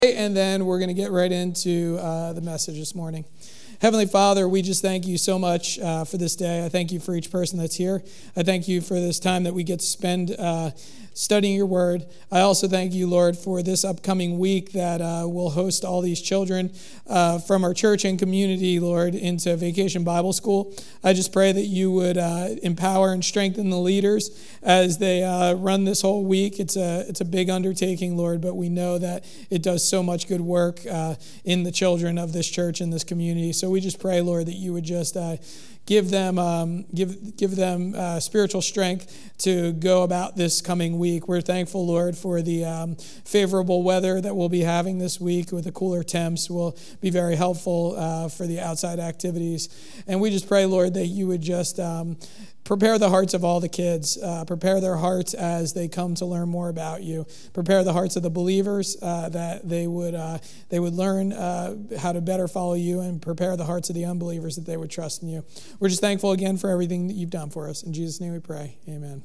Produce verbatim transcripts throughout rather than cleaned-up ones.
And then we're going to get right into uh, the message this morning. Heavenly Father, we just thank you so much uh, for this day. I thank you for each person that's here. I thank you for this time that we get to spend uh, studying your word. I also thank you, Lord, for this upcoming week that uh, we'll host all these children uh, from our church and community, Lord, into Vacation Bible School. I just pray that you would uh, empower and strengthen the leaders as they uh, run this whole week. It's a it's a big undertaking, Lord, but we know that it does so much good work uh, in the children of this church and this community. So we just pray, Lord, that you would just uh, give them um, give give them uh, spiritual strength to go about this coming week. We're thankful, Lord, for the um, favorable weather that we'll be having this week with the cooler temps. Will be very helpful uh, for the outside activities. And we just pray, Lord, that you would just um, prepare the hearts of all the kids. Uh, prepare their hearts as they come to learn more about you. Prepare the hearts of the believers uh, that they would uh, they would learn uh, how to better follow you, and prepare the hearts of the unbelievers that they would trust in you. We're just thankful again for everything that you've done for us. In Jesus' name we pray. Amen.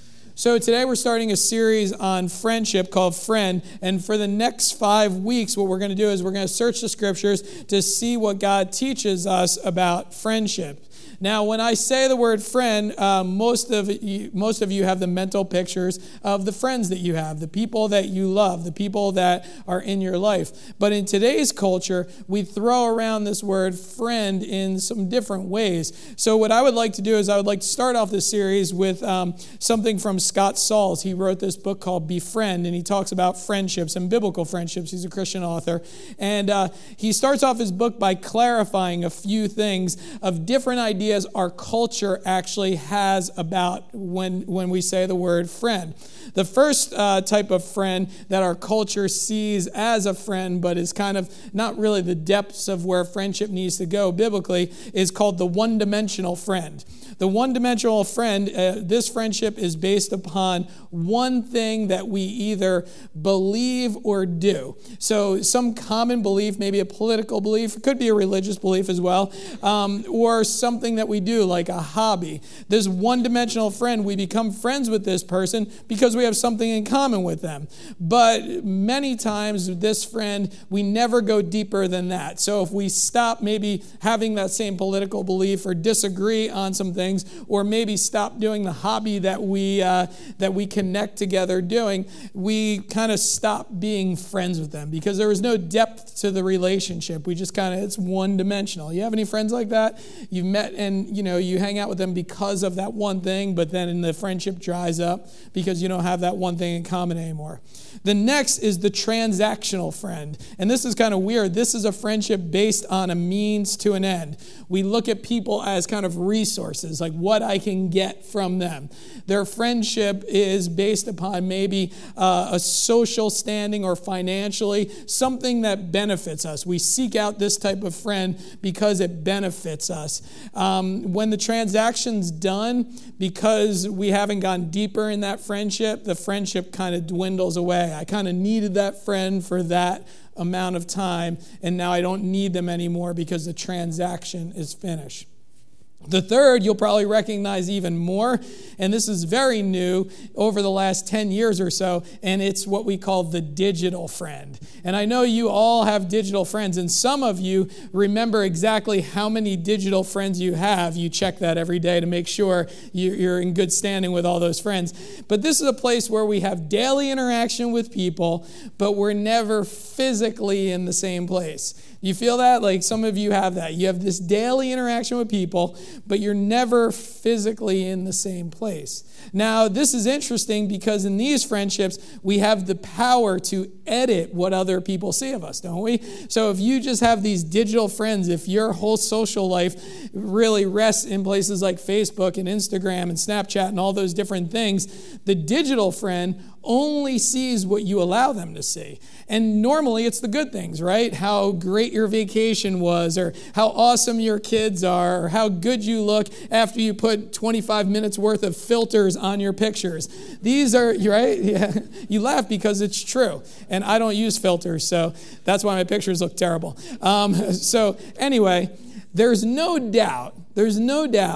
So today we're starting a series on friendship called Friend. And for the next five weeks, what we're going to do is we're going to search the scriptures to see what God teaches us about friendship. Now, when I say the word friend, uh, most of you, most of you have the mental pictures of the friends that you have, the people that you love, the people that are in your life. But in today's culture, we throw around this word friend in some different ways. So what I would like to do is I would like to start off this series with um, something from Scott Sauls. He wrote this book called Befriend, and he talks about friendships and biblical friendships. He's a Christian author. And uh, he starts off his book by clarifying a few things of different ideas our culture actually has about when, when we say the word friend. The first uh, type of friend that our culture sees as a friend, but is kind of not really the depths of where friendship needs to go biblically, is called the one-dimensional friend. The one-dimensional friend, uh, this friendship is based upon one thing that we either believe or do. So some common belief, maybe a political belief, it could be a religious belief as well, um, or something that we do, like a hobby. This one-dimensional friend, we become friends with this person because we have something in common with them. But many times, this friend, we never go deeper than that. So if we stop maybe having that same political belief or disagree on some things, or maybe stop doing the hobby that we uh, that we connect together doing, we kind of stop being friends with them because there is no depth to the relationship. We just kind of, it's one-dimensional. You have any friends like that? You've met and, you know, you hang out with them because of that one thing, but then the friendship dries up because you don't have that one thing in common anymore. The next is the transactional friend. And this is kind of weird. This is a friendship based on a means to an end. We look at people as kind of resources, like what I can get from them. Their friendship is based upon maybe uh, a social standing or financially, something that benefits us. We seek out this type of friend because it benefits us. Um, when the transaction's done, because we haven't gone deeper in that friendship, the friendship kind of dwindles away. I kind of needed that friend for that amount of time, and now I don't need them anymore because the transaction is finished. The third, you'll probably recognize even more, and this is very new over the last ten years or so, and it's what we call the digital friend. And I know you all have digital friends, and some of you remember exactly how many digital friends you have. You check that every day to make sure you're in good standing with all those friends. But this is a place where we have daily interaction with people, but we're never physically in the same place. You feel that? Like some of you have that. You have this daily interaction with people, but you're never physically in the same place. Now, this is interesting because in these friendships, we have the power to edit what other people see of us, don't we? So if you just have these digital friends, if your whole social life really rests in places like Facebook and Instagram and Snapchat and all those different things, the digital friend only sees what you allow them to see. And normally it's the good things, right? How great your vacation was, or how awesome your kids are, or how good you look after you put twenty-five minutes worth of filters on your pictures. These are, right? Yeah. You laugh because it's true. And I don't use filters, so that's why my pictures look terrible. Um, so anyway, there's no doubt, there's no doubt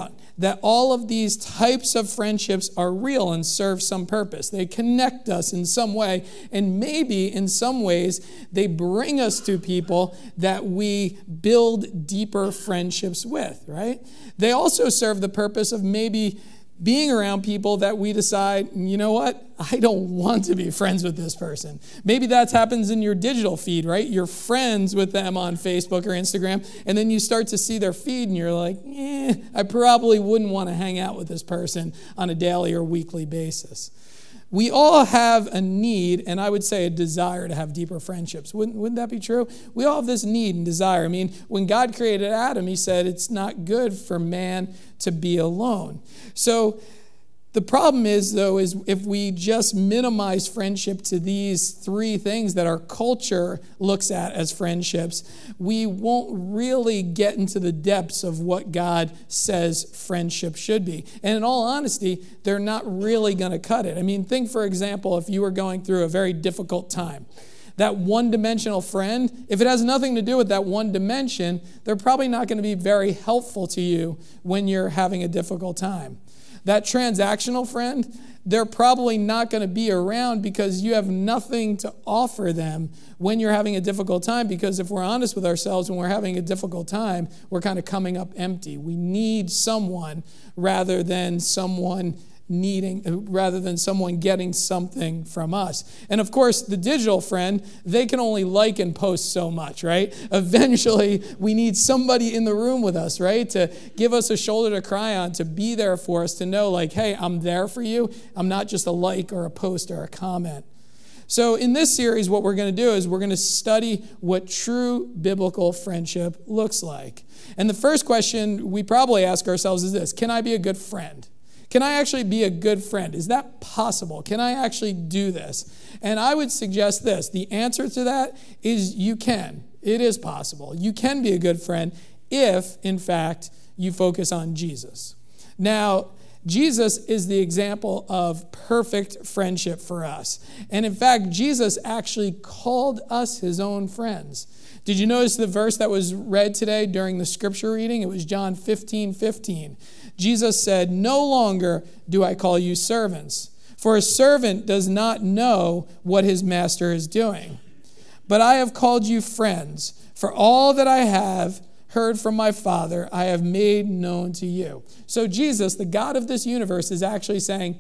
that all of these types of friendships are real and serve some purpose. They connect us in some way, and maybe in some ways they bring us to people that we build deeper friendships with, right? They also serve the purpose of maybe being around people that we decide, you know what, I don't want to be friends with this person. Maybe that happens in your digital feed, right? You're friends with them on Facebook or Instagram, and then you start to see their feed and you're like, eh, I probably wouldn't want to hang out with this person on a daily or weekly basis. We all have a need, and I would say a desire to have deeper friendships. Wouldn't, wouldn't that be true? We all have this need and desire. I mean, when God created Adam, he said it's not good for man to be alone. So the problem is, though, is if we just minimize friendship to these three things that our culture looks at as friendships, we won't really get into the depths of what God says friendship should be. And in all honesty, they're not really going to cut it. I mean, think, for example, if you were going through a very difficult time. That one-dimensional friend, if it has nothing to do with that one dimension, they're probably not going to be very helpful to you when you're having a difficult time. That transactional friend, they're probably not going to be around because you have nothing to offer them when you're having a difficult time, because if we're honest with ourselves, when we're having a difficult time, we're kind of coming up empty. We need someone rather than someone needing, rather than someone getting something from us. And of course, the digital friend, they can only like and post so much, right? Eventually, we need somebody in the room with us, right? To give us a shoulder to cry on, to be there for us, to know like, hey, I'm there for you. I'm not just a like or a post or a comment. So in this series, what we're going to do is we're going to study what true biblical friendship looks like. And the first question we probably ask ourselves is this: can I be a good friend? Can I actually be a good friend? Is that possible? Can I actually do this? And I would suggest this. The answer to that is you can. It is possible. You can be a good friend if, in fact, you focus on Jesus. Now, Jesus is the example of perfect friendship for us. And in fact, Jesus actually called us his own friends. Did you notice the verse that was read today during the scripture reading? It was John fifteen fifteen. Jesus said, "No longer do I call you servants, for a servant does not know what his master is doing. But I have called you friends, for all that I have heard from my Father, I have made known to you." So Jesus, the God of this universe, is actually saying,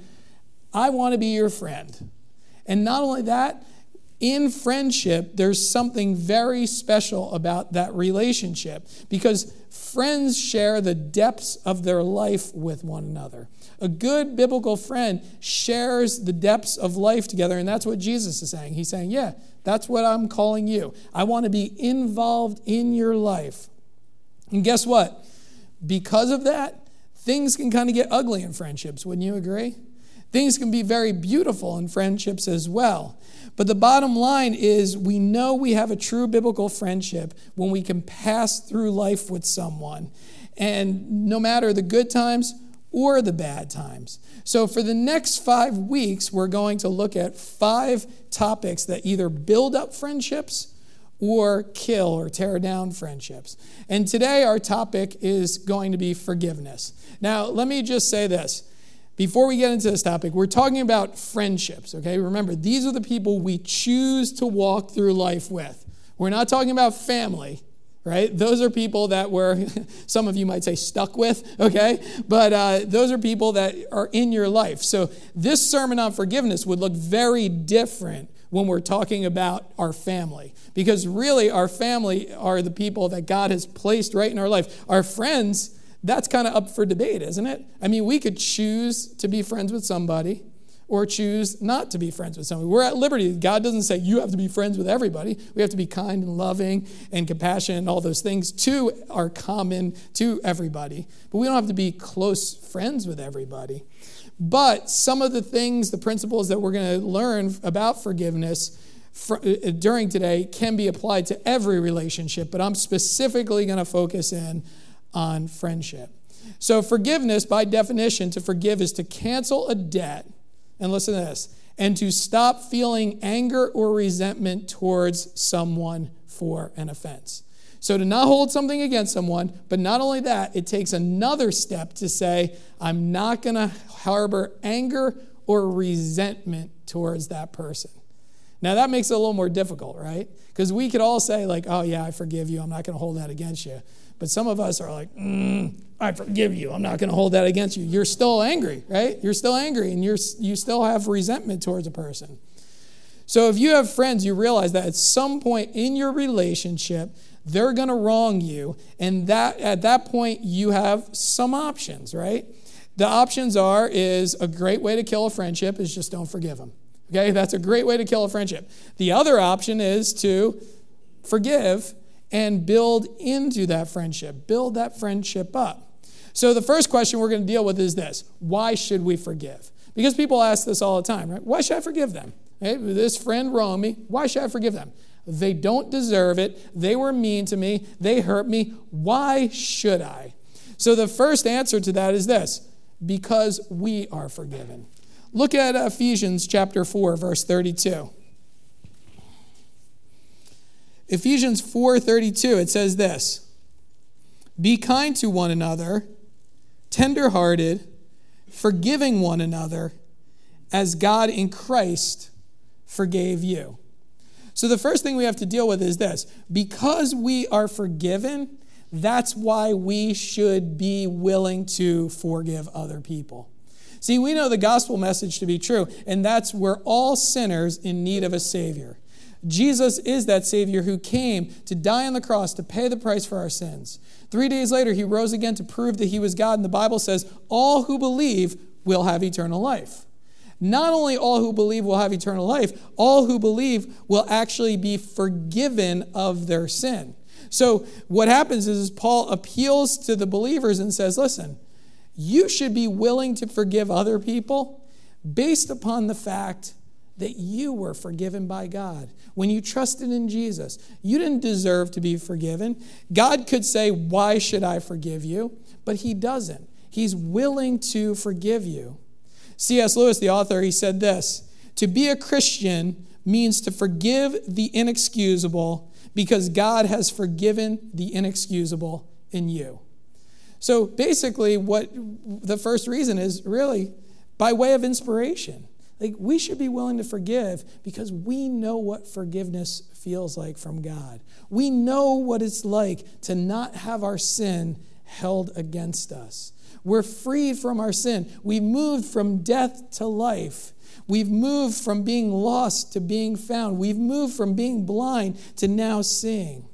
I want to be your friend. And not only that, in friendship, there's something very special about that relationship, because friends share the depths of their life with one another. A good biblical friend shares the depths of life together, and that's what Jesus is saying. He's saying, yeah, that's what I'm calling you. I want to be involved in your life. And guess what? Because of that, things can kind of get ugly in friendships, wouldn't you agree? Things can be very beautiful in friendships as well. But the bottom line is we know we have a true biblical friendship when we can pass through life with someone, and no matter the good times or the bad times. So for the next five weeks, we're going to look at five topics that either build up friendships or kill or tear down friendships. And today our topic is going to be forgiveness. Now, let me just say this. Before we get into this topic, we're talking about friendships, okay? Remember, these are the people we choose to walk through life with. We're not talking about family, right? Those are people that we're, some of you might say, stuck with, okay? But uh, those are people that are in your life. So this sermon on forgiveness would look very different when we're talking about our family, because really our family are the people that God has placed right in our life. Our friends, that's kind of up for debate, isn't it? I mean, we could choose to be friends with somebody or choose not to be friends with somebody. We're at liberty. God doesn't say you have to be friends with everybody. We have to be kind and loving and compassionate and all those things too are common to everybody. But we don't have to be close friends with everybody. But some of the things, the principles that we're going to learn about forgiveness for, uh, during today can be applied to every relationship, but I'm specifically going to focus in on friendship. So forgiveness, by definition, to forgive is to cancel a debt, and listen to this, and to stop feeling anger or resentment towards someone for an offense. So to not hold something against someone, but not only that, it takes another step to say, I'm not going to harbor anger or resentment towards that person. Now that makes it a little more difficult, right? Because we could all say like, oh yeah, I forgive you. I'm not going to hold that against you. But some of us are like, mm, I forgive you. I'm not going to hold that against you. You're still angry, right? You're still angry and you're you still have resentment towards a person. So if you have friends, you realize that at some point in your relationship, they're going to wrong you. And that at that point, you have some options, right? The options are, is a great way to kill a friendship is just don't forgive them. Okay, that's a great way to kill a friendship. The other option is to forgive and build into that friendship. Build that friendship up. So the first question we're going to deal with is this. Why should we forgive? Because people ask this all the time, right? Why should I forgive them? Okay, this friend wronged me. Why should I forgive them? They don't deserve it. They were mean to me. They hurt me. Why should I? So the first answer to that is this. Because we are forgiven. Look at Ephesians chapter four, verse thirty-two. Ephesians four thirty-two, it says this. Be kind to one another, tender-hearted, forgiving one another, as God in Christ forgave you. So the first thing we have to deal with is this. Because we are forgiven, that's why we should be willing to forgive other people. See, we know the gospel message to be true, and that's we're all sinners in need of a Savior. Jesus is that Savior who came to die on the cross to pay the price for our sins. Three days later, he rose again to prove that he was God, and the Bible says all who believe will have eternal life. Not only all who believe will have eternal life, all who believe will actually be forgiven of their sin. So what happens is Paul appeals to the believers and says, listen, you should be willing to forgive other people based upon the fact that you were forgiven by God. When you trusted in Jesus, you didn't deserve to be forgiven. God could say, why should I forgive you? But he doesn't. He's willing to forgive you. C S Lewis, the author, he said this, to be a Christian means to forgive the inexcusable because God has forgiven the inexcusable in you. So basically what the first reason is really by way of inspiration. Like we should be willing to forgive because we know what forgiveness feels like from God. We know what it's like to not have our sin held against us. We're freed from our sin. We've moved from death to life. We've moved from being lost to being found. We've moved from being blind to now seeing.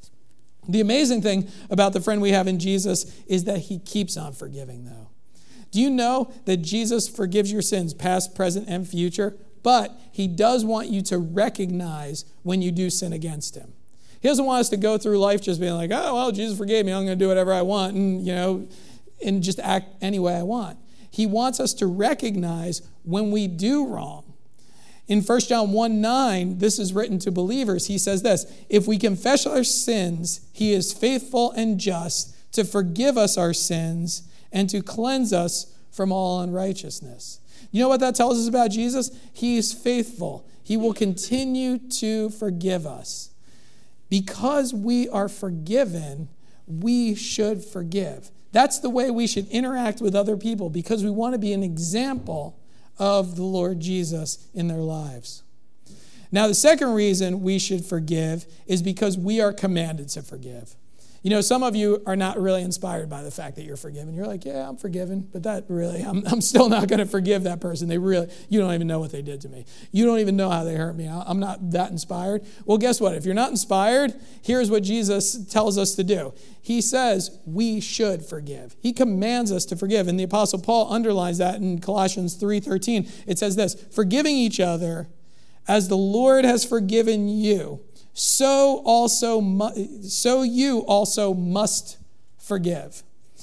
The amazing thing about the friend we have in Jesus is that he keeps on forgiving, though. Do you know that Jesus forgives your sins, past, present, and future? But he does want you to recognize when you do sin against him. He doesn't want us to go through life just being like, oh, well, Jesus forgave me. I'm going to do whatever I want and, you know, and just act any way I want. He wants us to recognize when we do wrong. In First John one nine, this is written to believers. He says this, if we confess our sins, he is faithful and just to forgive us our sins and to cleanse us from all unrighteousness. You know what that tells us about Jesus? He is faithful. He will continue to forgive us. Because we are forgiven, we should forgive. That's the way we should interact with other people because we want to be an example of the Lord Jesus in their lives. Now, the second reason we should forgive is because we are commanded to forgive. You know, some of you are not really inspired by the fact that you're forgiven. You're like, yeah, I'm forgiven, but that really, I'm, I'm still not going to forgive that person. They really, you don't even know what they did to me. You don't even know how they hurt me. I'm not that inspired. Well, guess what? If you're not inspired, here's what Jesus tells us to do. He says we should forgive. He commands us to forgive. And the Apostle Paul underlines that in Colossians three thirteen. It says this, forgiving each other as the Lord has forgiven you. So also, mu- so you also must forgive.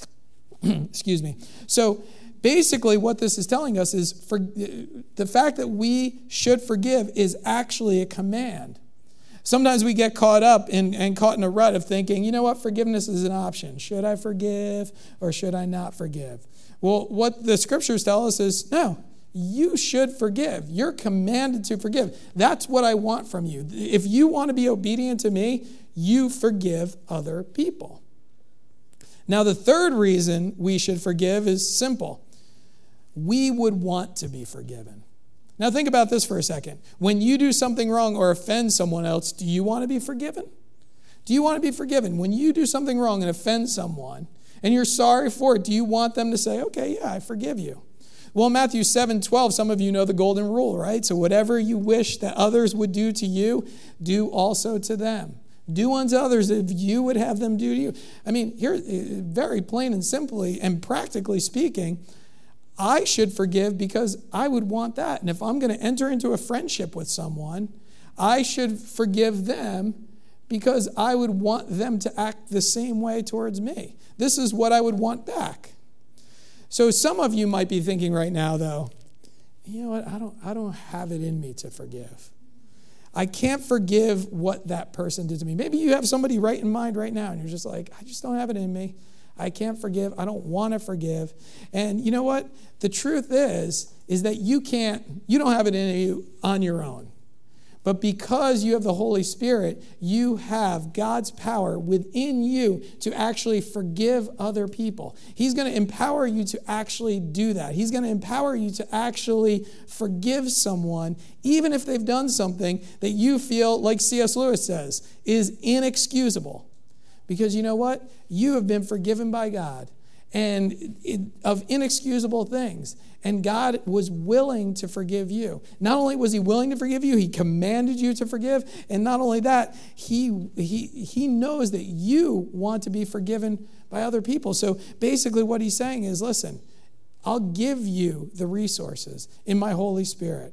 Excuse me. So basically what this is telling us is for, the fact that we should forgive is actually a command. Sometimes we get caught up in, and caught in a rut of thinking, you know what, forgiveness is an option. Should I forgive or should I not forgive? Well, what the scriptures tell us is, no, you should forgive. You're commanded to forgive. That's what I want from you. If you want to be obedient to me, you forgive other people. Now, the third reason we should forgive is simple. We would want to be forgiven. Now, think about this for a second. When you do something wrong or offend someone else, do you want to be forgiven? Do you want to be forgiven? When you do something wrong and offend someone and you're sorry for it, do you want them to say, okay, yeah, I forgive you? Well, Matthew seven twelve, some of you know the golden rule, right? So whatever you wish that others would do to you, do also to them. Do unto others if you would have them do to you. I mean, here, very plain and simply and practically speaking, I should forgive because I would want that. And if I'm going to enter into a friendship with someone, I should forgive them because I would want them to act the same way towards me. This is what I would want back. So some of you might be thinking right now, though, you know what, I don't, I don't have it in me to forgive. I can't forgive what that person did to me. Maybe you have somebody right in mind right now, and you're just like, I just don't have it in me. I can't forgive. I don't want to forgive. And you know what? The truth is, is that you can't, you don't have it in you on your own. But because you have the Holy Spirit, you have God's power within you to actually forgive other people. He's going to empower you to actually do that. He's going to empower you to actually forgive someone, even if they've done something that you feel, like C S Lewis says, is inexcusable. Because you know what? You have been forgiven by God and it, of inexcusable things. And God was willing to forgive you. Not only was he willing to forgive you, he commanded you to forgive. And not only that, he, he, he knows that you want to be forgiven by other people. So basically what he's saying is, listen, I'll give you the resources in my Holy Spirit.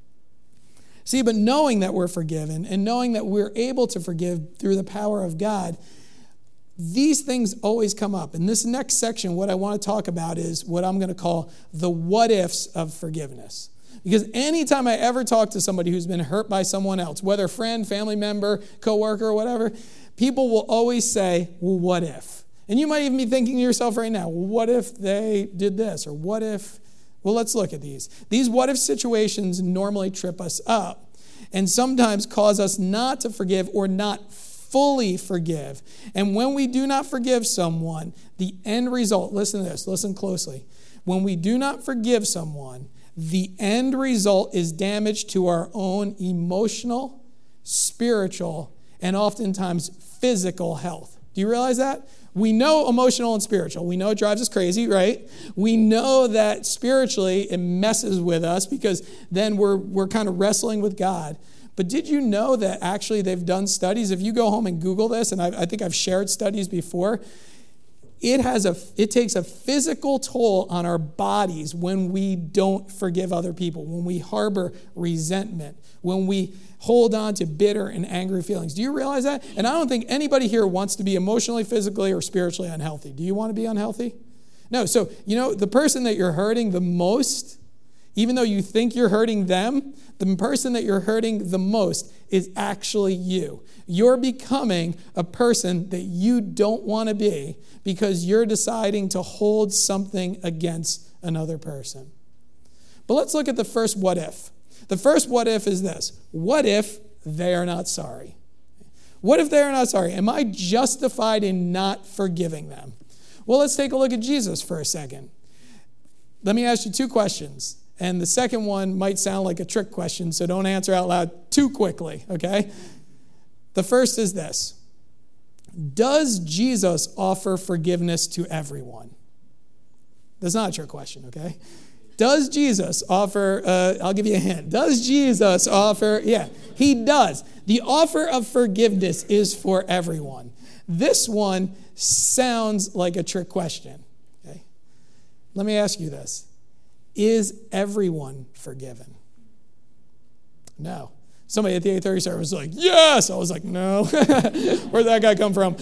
See, but knowing that we're forgiven and knowing that we're able to forgive through the power of God, these things always come up. In this next section, what I want to talk about is what I'm going to call the what ifs of forgiveness. Because anytime I ever talk to somebody who's been hurt by someone else, whether friend, family member, coworker, or whatever, people will always say, well, what if? And you might even be thinking to yourself right now, well, what if they did this? Or what if? Well, let's look at these. These what if situations normally trip us up and sometimes cause us not to forgive or not fully forgive. And when we do not forgive someone, the end result, listen to this, listen closely. When we do not forgive someone, the end result is damage to our own emotional, spiritual, and oftentimes physical health. Do you realize that? We know emotional and spiritual. We know it drives us crazy, right? We know that spiritually it messes with us because then we're we're kind of wrestling with God. But did you know that actually they've done studies? If you go home and Google this, and I, I think I've shared studies before, it has a it takes a physical toll on our bodies when we don't forgive other people, when we harbor resentment, when we hold on to bitter and angry feelings. Do you realize that? And I don't think anybody here wants to be emotionally, physically, or spiritually unhealthy. Do you want to be unhealthy? No. So, you know, the person that you're hurting the most, even though you think you're hurting them, the person that you're hurting the most is actually you. You're becoming a person that you don't want to be because you're deciding to hold something against another person. But let's look at the first what if. The first what if is this. What if they are not sorry? What if they are not sorry? Am I justified in not forgiving them? Well, let's take a look at Jesus for a second. Let me ask you two questions. And the second one might sound like a trick question, so don't answer out loud too quickly, okay? The first is this. Does Jesus offer forgiveness to everyone? That's not a trick question, okay? Does Jesus offer, uh, I'll give you a hint. Does Jesus offer, yeah, he does. The offer of forgiveness is for everyone. This one sounds like a trick question, okay? Let me ask you this. Is everyone forgiven? No. Somebody at the eight thirty service was like, yes! I was like, no. Where'd that guy come from?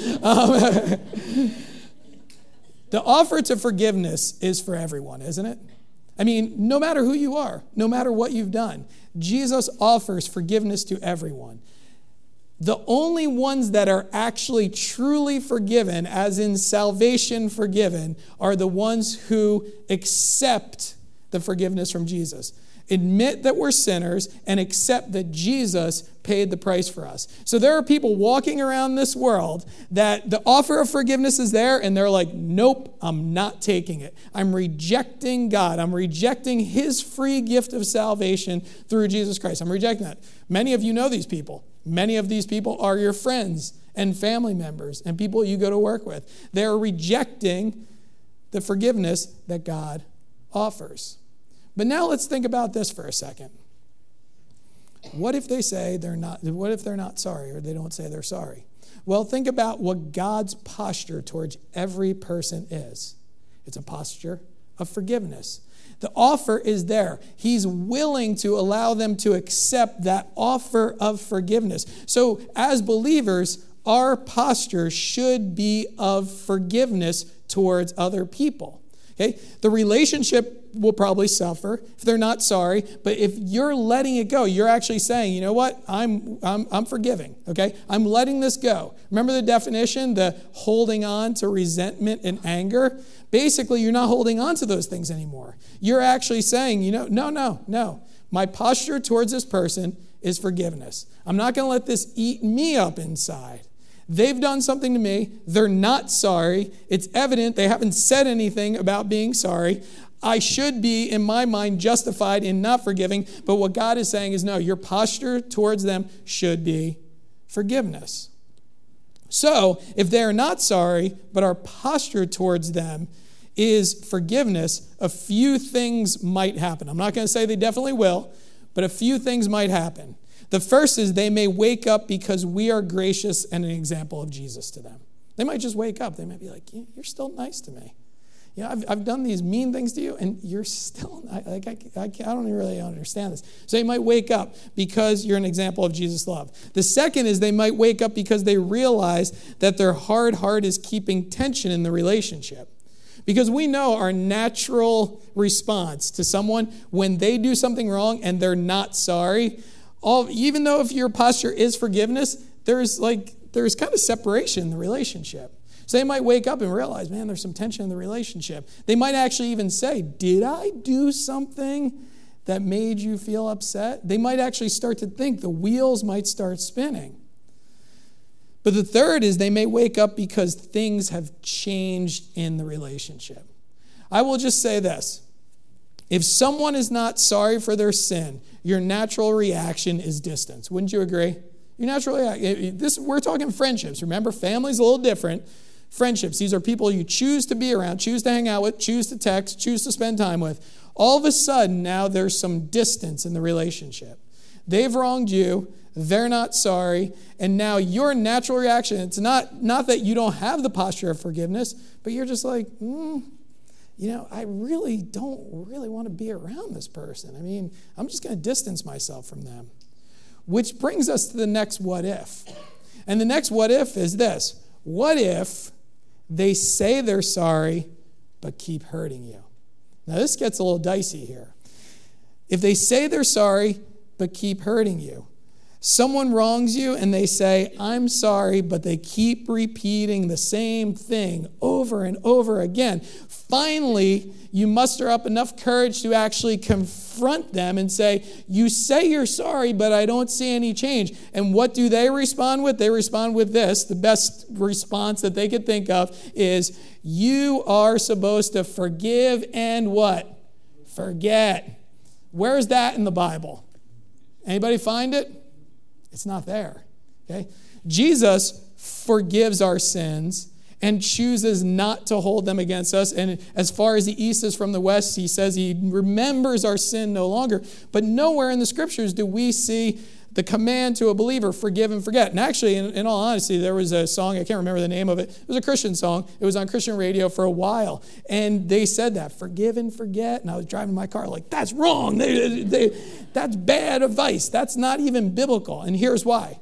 Um, the offer to forgiveness is for everyone, isn't it? I mean, no matter who you are, no matter what you've done, Jesus offers forgiveness to everyone. The only ones that are actually truly forgiven, as in salvation forgiven, are the ones who accept the forgiveness from Jesus. Admit that we're sinners and accept that Jesus paid the price for us. So there are people walking around this world that the offer of forgiveness is there and they're like, nope, I'm not taking it. I'm rejecting God. I'm rejecting his free gift of salvation through Jesus Christ. I'm rejecting that. Many of you know these people. Many of these people are your friends and family members and people you go to work with. They're rejecting the forgiveness that God offers. But now let's think about this for a second. What if they say they're not, what if they're not sorry or they don't say they're sorry? Well, think about what God's posture towards every person is. It's a posture of forgiveness. The offer is there. He's willing to allow them to accept that offer of forgiveness. So as believers, our posture should be of forgiveness towards other people. Okay? The relationship will probably suffer if they're not sorry, but if you're letting it go, you're actually saying, you know what, I'm I'm I'm forgiving, okay? I'm letting this go. Remember the definition, the holding on to resentment and anger? Basically, you're not holding on to those things anymore. You're actually saying, you know, no, no, no. My posture towards this person is forgiveness. I'm not going to let this eat me up inside. They've done something to me. They're not sorry. It's evident they haven't said anything about being sorry. I should be, in my mind, justified in not forgiving. But what God is saying is, no, your posture towards them should be forgiveness. So, if they're not sorry, but our posture towards them is forgiveness, a few things might happen. I'm not going to say they definitely will, but a few things might happen. The first is they may wake up because we are gracious and an example of Jesus to them. They might just wake up. They might be like, yeah, you're still nice to me. You know, I've, I've done these mean things to you, and you're still, I, like, I, I, I don't really understand this. So they might wake up because you're an example of Jesus' love. The second is they might wake up because they realize that their hard heart is keeping tension in the relationship. Because we know our natural response to someone when they do something wrong and they're not sorry, all, even though if your posture is forgiveness, there's like there's kind of separation in the relationship. So they might wake up and realize, man, there's some tension in the relationship. They might actually even say, did I do something that made you feel upset? They might actually start to think, the wheels might start spinning. But the third is they may wake up because things have changed in the relationship. I will just say this. If someone is not sorry for their sin, your natural reaction is distance. Wouldn't you agree? Your natural reaction, this, we're talking friendships. Remember, family's a little different. Friendships, these are people you choose to be around, choose to hang out with, choose to text, choose to spend time with. All of a sudden, now there's some distance in the relationship. They've wronged you. They're not sorry. And now your natural reaction, it's not, not that you don't have the posture of forgiveness, but you're just like, hmm, you know, I really don't really want to be around this person. I mean, I'm just going to distance myself from them. Which brings us to the next what if. And the next what if is this. What if they say they're sorry, but keep hurting you? Now, this gets a little dicey here. If they say they're sorry, but keep hurting you. Someone wrongs you and they say, I'm sorry, but they keep repeating the same thing over and over again. Finally, you muster up enough courage to actually confront them and say, you say you're sorry, but I don't see any change. And what do they respond with? They respond with this. The best response that they could think of is, you are supposed to forgive and what? Forget. Where's that in the Bible? Anybody find it? It's not there. Okay? Jesus forgives our sins and chooses not to hold them against us. And as far as the east is from the west, he says he remembers our sin no longer. But nowhere in the scriptures do we see the command to a believer, forgive and forget. And actually, in, in all honesty, there was a song, I can't remember the name of it. It was a Christian song. It was on Christian radio for a while. And they said that, forgive and forget. And I was driving my car like, that's wrong. They, they, that's bad advice. That's not even biblical. And here's why.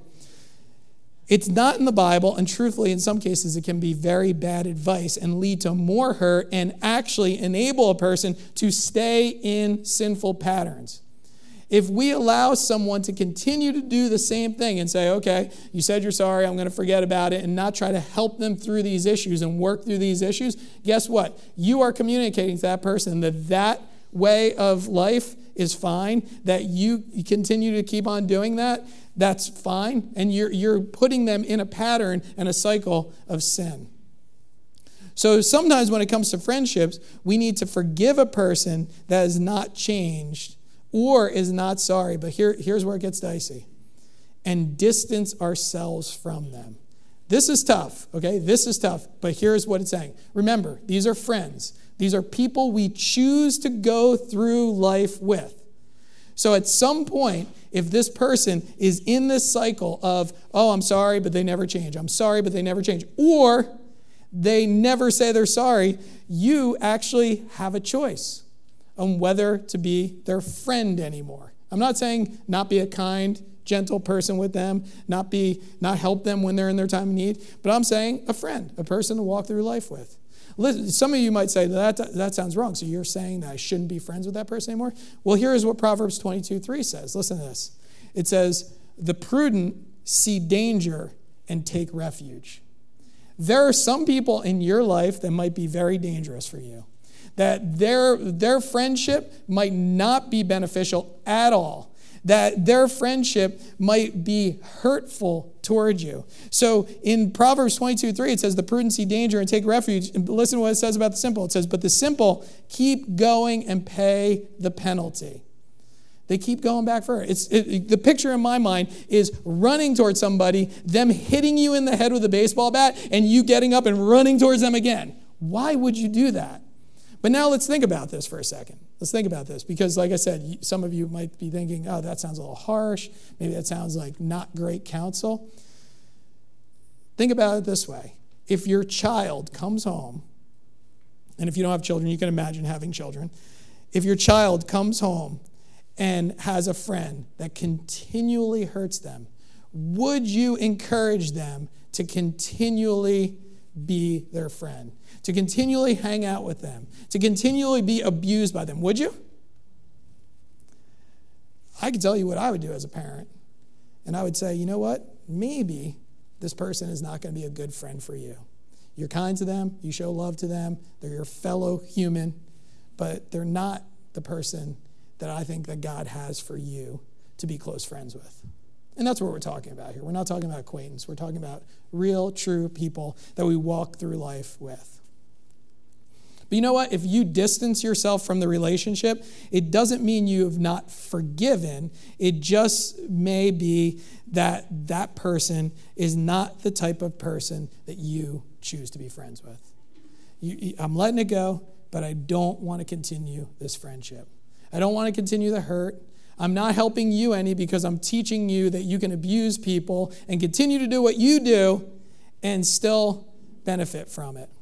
It's not in the Bible, and truthfully, in some cases, it can be very bad advice and lead to more hurt and actually enable a person to stay in sinful patterns. If we allow someone to continue to do the same thing and say, okay, you said you're sorry, I'm going to forget about it, and not try to help them through these issues and work through these issues, guess what? You are communicating to that person that that way of life is fine, that you continue to keep on doing that, that's fine. And you're, you're putting them in a pattern and a cycle of sin. So sometimes when it comes to friendships, we need to forgive a person that has not changed or is not sorry. But here, here's where it gets dicey. And distance ourselves from them. This is tough, okay? This is tough, but here's what it's saying. Remember, these are friends. These are people we choose to go through life with. So at some point, if this person is in this cycle of, oh, I'm sorry, but they never change. I'm sorry, but they never change. Or they never say they're sorry, you actually have a choice on whether to be their friend anymore. I'm not saying not be a kind, gentle person with them, not be, not help them when they're in their time of need, but I'm saying a friend, a person to walk through life with. Listen, some of you might say, that, that sounds wrong, so you're saying that I shouldn't be friends with that person anymore? Well, here's what Proverbs twenty-two three says. Listen to this. It says, the prudent see danger and take refuge. There are some people in your life that might be very dangerous for you, that their, their friendship might not be beneficial at all, that their friendship might be hurtful toward you. So in Proverbs twenty-two three, it says, the prudent see danger and take refuge. And listen to what it says about the simple. It says, but the simple keep going and pay the penalty. They keep going back for it. It's, it, the picture in my mind is running towards somebody, them hitting you in the head with a baseball bat, and you getting up and running towards them again. Why would you do that? But now let's think about this for a second. Let's think about this, because like I said, some of you might be thinking, oh, that sounds a little harsh. Maybe that sounds like not great counsel. Think about it this way. If your child comes home, and if you don't have children, you can imagine having children. If your child comes home and has a friend that continually hurts them, would you encourage them to continually be their friend, to continually hang out with them, to continually be abused by them? Would you? I can tell you what I would do as a parent. And I would say, you know what? Maybe this person is not going to be a good friend for you. You're kind to them. You show love to them. They're your fellow human. But they're not the person that I think that God has for you to be close friends with. And that's what we're talking about here. We're not talking about acquaintance. We're talking about real, true people that we walk through life with. But you know what? If you distance yourself from the relationship, it doesn't mean you have not forgiven. It just may be that that person is not the type of person that you choose to be friends with. You, I'm letting it go, but I don't want to continue this friendship. I don't want to continue the hurt. I'm not helping you any because I'm teaching you that you can abuse people and continue to do what you do and still benefit from it.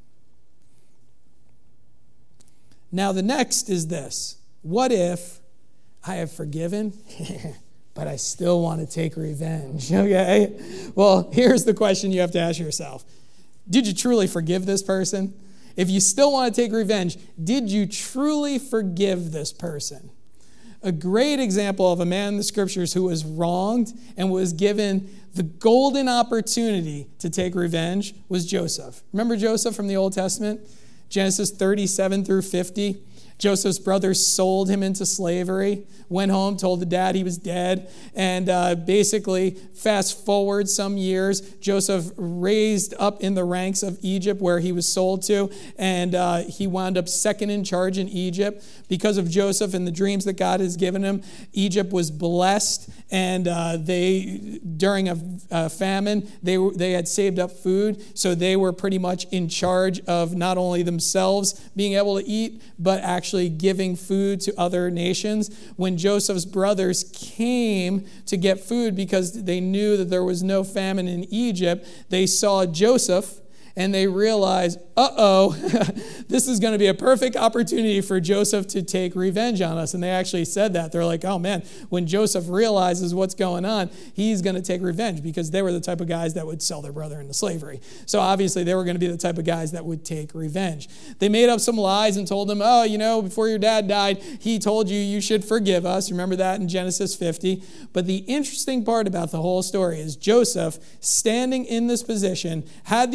Now, the next is this. What if I have forgiven, but I still want to take revenge? Okay? Well, here's the question you have to ask yourself. Did you truly forgive this person? If you still want to take revenge, did you truly forgive this person? A great example of a man in the scriptures who was wronged and was given the golden opportunity to take revenge was Joseph. Remember Joseph from the Old Testament? Genesis thirty-seven through fifty. Joseph's brothers sold him into slavery, went home, told the dad he was dead, and uh, basically, fast forward some years, Joseph raised up in the ranks of Egypt where he was sold to, and uh, he wound up second in charge in Egypt. Because of Joseph and the dreams that God has given him, Egypt was blessed, and uh, they, during a, a famine, they, they had saved up food, so they were pretty much in charge of not only themselves being able to eat, but actually giving food to other nations. When Joseph's brothers came to get food because they knew that there was no famine in Egypt, they saw Joseph and they realized, uh-oh, this is going to be a perfect opportunity for Joseph to take revenge on us. And they actually said that. They're like, oh man, when Joseph realizes what's going on, he's going to take revenge, because they were the type of guys that would sell their brother into slavery. So obviously they were going to be the type of guys that would take revenge. They made up some lies and told him, oh, you know, before your dad died, he told you you should forgive us. Remember that in Genesis fifty. But the interesting part about the whole story is Joseph, standing in this position, had the opportunity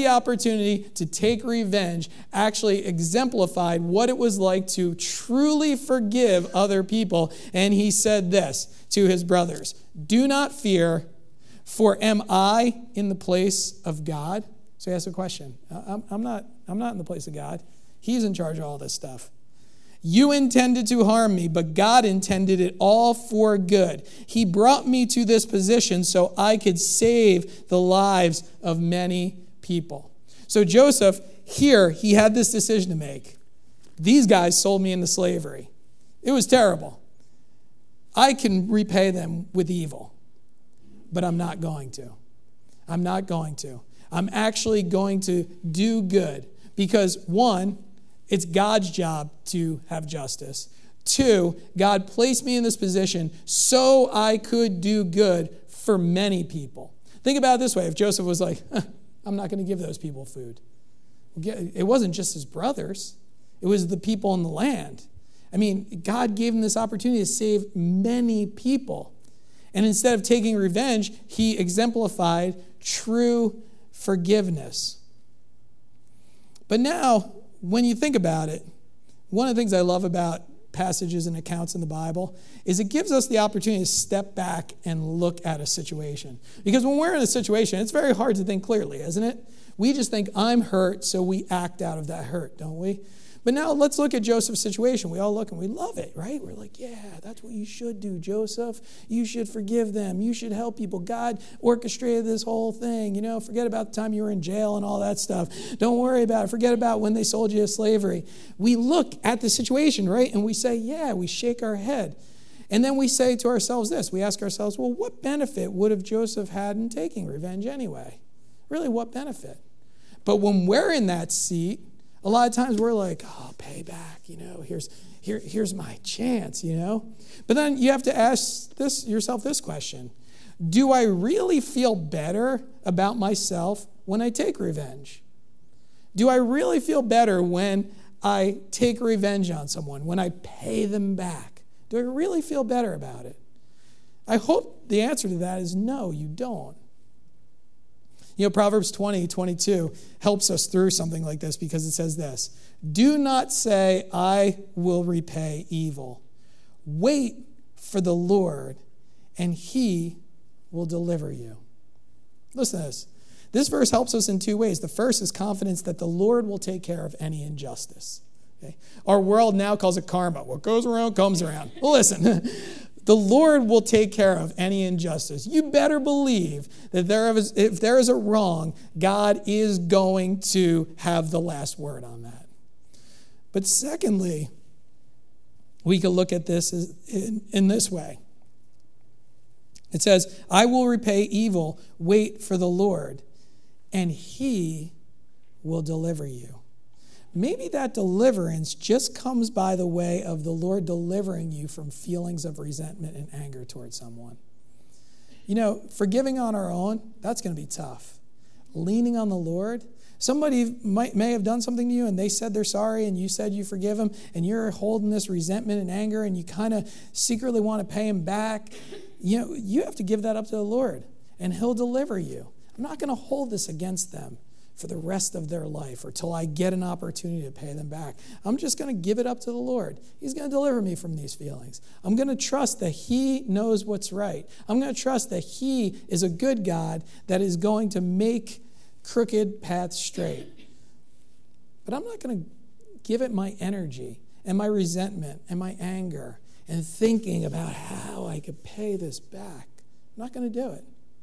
opportunity to take revenge actually exemplified what it was like to truly forgive other people. And he said this to his brothers, "Do not fear, for am I in the place of God?" So he asked a question. I'm, I'm, not, I'm not in the place of God. He's in charge of all this stuff. "You intended to harm me, but God intended it all for good. He brought me to this position so I could save the lives of many people." So Joseph, here, he had this decision to make. These guys sold me into slavery. It was terrible. I can repay them with evil, but I'm not going to. I'm not going to. I'm actually going to do good because, one, it's God's job to have justice. Two, God placed me in this position so I could do good for many people. Think about it this way. If Joseph was like, huh, I'm not going to give those people food. It wasn't just his brothers. It was the people in the land. I mean, God gave him this opportunity to save many people. And instead of taking revenge, he exemplified true forgiveness. But now, when you think about it, one of the things I love about passages and accounts in the Bible is it gives us the opportunity to step back and look at a situation. Because when we're in a situation, it's very hard to think clearly, isn't it? We just think, I'm hurt, so we act out of that hurt, don't we? But now let's look at Joseph's situation. We all look and we love it, right? We're like, yeah, that's what you should do, Joseph. You should forgive them. You should help people. God orchestrated this whole thing. You know, forget about the time you were in jail and all that stuff. Don't worry about it. Forget about when they sold you to slavery. We look at the situation, right? And we say, yeah, we shake our head. And then we say to ourselves this. We ask ourselves, well, what benefit would have Joseph had in taking revenge anyway? Really, what benefit? But when we're in that seat, a lot of times we're like, oh, payback, you know, here's here, here's my chance, you know. But then you have to ask this yourself this question. Do I really feel better about myself when I take revenge? Do I really feel better when I take revenge on someone, when I pay them back? Do I really feel better about it? I hope the answer to that is no, you don't. You know, Proverbs twenty, twenty-two helps us through something like this because it says this, "Do not say, I will repay evil. Wait for the Lord, and he will deliver you." Listen to this. This verse helps us in two ways. The first is confidence that the Lord will take care of any injustice. Okay? Our world now calls it karma. What goes around comes around. Well, listen. The Lord will take care of any injustice. You better believe that there is, if there is a wrong, God is going to have the last word on that. But secondly, we can look at this in, in this way. It says, "I will repay evil, wait for the Lord, and he will deliver you." Maybe that deliverance just comes by the way of the Lord delivering you from feelings of resentment and anger towards someone. You know, forgiving on our own, that's going to be tough. Leaning on the Lord, somebody might may have done something to you and they said they're sorry and you said you forgive them and you're holding this resentment and anger and you kind of secretly want to pay them back. You know, you have to give that up to the Lord and he'll deliver you. I'm not going to hold this against them for the rest of their life or till I get an opportunity to pay them back. I'm just going to give it up to the Lord. He's going to deliver me from these feelings. I'm going to trust that he knows what's right. I'm going to trust that he is a good God that is going to make crooked paths straight. But I'm not going to give it my energy and my resentment and my anger and thinking about how I could pay this back. I'm not going to do it.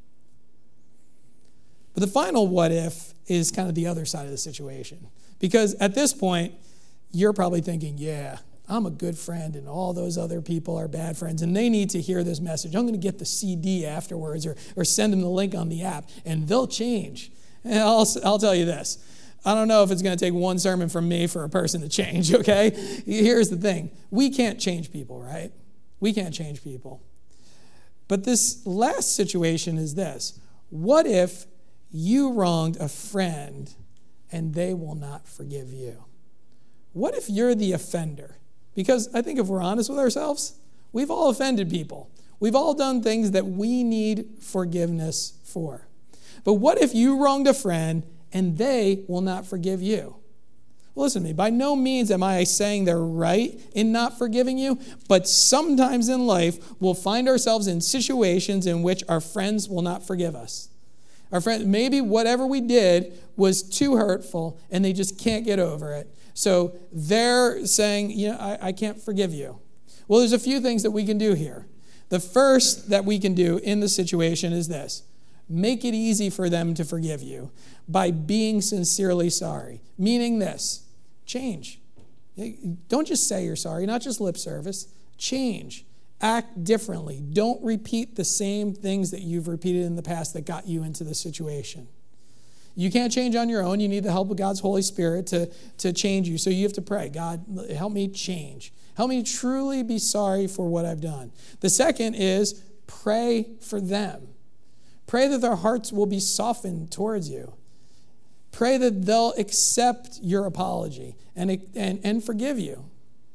But the final what if is kind of the other side of the situation. Because at this point, you're probably thinking, yeah, I'm a good friend and all those other people are bad friends and they need to hear this message. I'm going to get the C D afterwards or, or send them the link on the app and they'll change. And I'll, I'll tell you this. I don't know if it's going to take one sermon from me for a person to change, okay? Here's the thing. We can't change people, right? We can't change people. But this last situation is this. What if you wronged a friend and they will not forgive you? What if you're the offender? Because I think if we're honest with ourselves, we've all offended people. We've all done things that we need forgiveness for. But what if you wronged a friend and they will not forgive you. Well, listen to me. By no means am I saying they're right in not forgiving you, but sometimes in life we'll find ourselves in situations in which our friends will not forgive us. Our friend, maybe whatever we did was too hurtful and they just can't get over it. So they're saying, you know, I, I can't forgive you. Well, there's a few things that we can do here. The first that we can do in the situation is this. Make it easy for them to forgive you by being sincerely sorry. Meaning this, change. Don't just say you're sorry, not just lip service. Change. Act differently. Don't repeat the same things that you've repeated in the past that got you into the situation. You can't change on your own. You need the help of God's Holy Spirit to, to change you. So you have to pray, God, help me change. Help me truly be sorry for what I've done. The second is pray for them. Pray that their hearts will be softened towards you. Pray that they'll accept your apology and, and, and forgive you.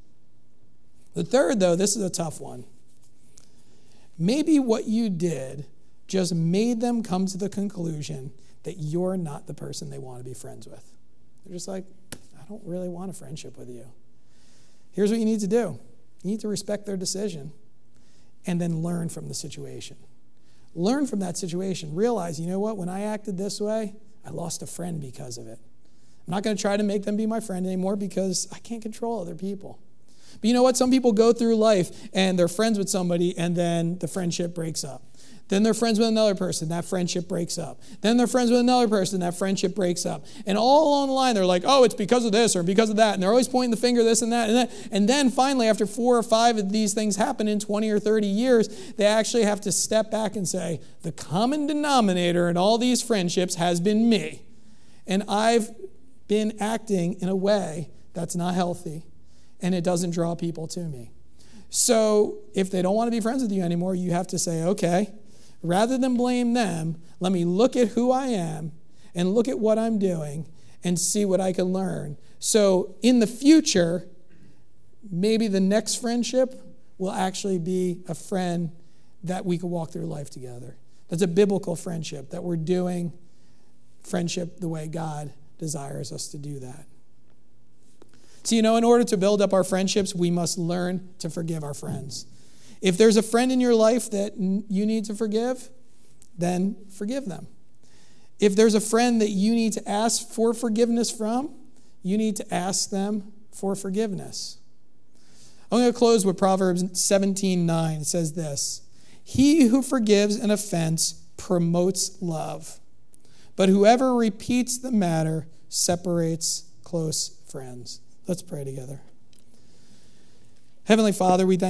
The third, though, this is a tough one. Maybe what you did just made them come to the conclusion that you're not the person they want to be friends with. They're just like, I don't really want a friendship with you. Here's what you need to do. You need to respect their decision and then learn from the situation. Learn from that situation. Realize, you know what? When I acted this way, I lost a friend because of it. I'm not going to try to make them be my friend anymore because I can't control other people. But you know what? Some people go through life and they're friends with somebody and then the friendship breaks up. Then they're friends with another person, that friendship breaks up. Then they're friends with another person, that friendship breaks up. And all along the line, they're like, oh, it's because of this or because of that. And they're always pointing the finger, this and that. And, that. and then finally, after four or five of these things happen in twenty or thirty years, they actually have to step back and say, the common denominator in all these friendships has been me. And I've been acting in a way that's not healthy. And it doesn't draw people to me. So if they don't want to be friends with you anymore, you have to say, okay, rather than blame them, let me look at who I am and look at what I'm doing and see what I can learn. So in the future, maybe the next friendship will actually be a friend that we can walk through life together. That's a biblical friendship, that we're doing friendship the way God desires us to do that. So, you know, in order to build up our friendships, we must learn to forgive our friends. If there's a friend in your life that you need to forgive, then forgive them. If there's a friend that you need to ask for forgiveness from, you need to ask them for forgiveness. I'm going to close with Proverbs seventeen nine. It says this, he who forgives an offense promotes love, but whoever repeats the matter separates close friends. Let's pray together. Heavenly Father, we thank